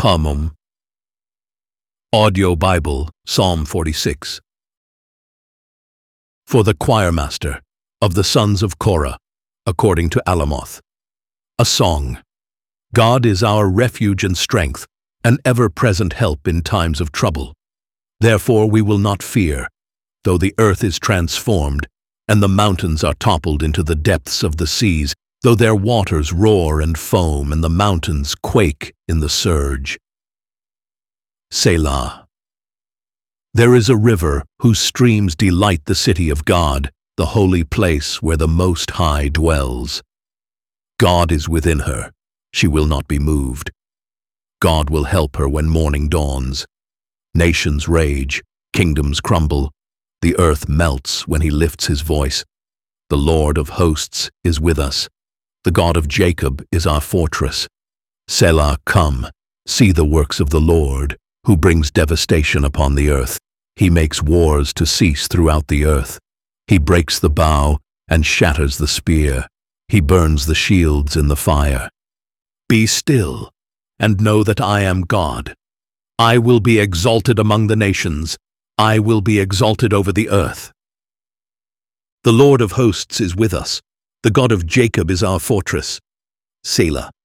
Psalm. Audio Bible, Psalm 46. For the choirmaster of the sons of Korah, according to Alamoth. A song. God is our refuge and strength, an ever-present help in times of trouble. Therefore we will not fear, though the earth is transformed, and the mountains are toppled into the depths of the seas, though their waters roar and foam, and the mountains quake in the surge. Selah. There is a river whose streams delight the city of God, the holy place where the Most High dwells. God is within her, she will not be moved. God will help her when morning dawns. Nations rage, kingdoms crumble, the earth melts when he lifts his voice. The Lord of hosts is with us. The God of Jacob is our fortress. Selah, come, see the works of the Lord, who brings devastation upon the earth. He makes wars to cease throughout the earth. He breaks the bow and shatters the spear. He burns the shields in the fire. Be still, and know that I am God. I will be exalted among the nations. I will be exalted over the earth. The Lord of hosts is with us. The God of Jacob is our fortress. Selah.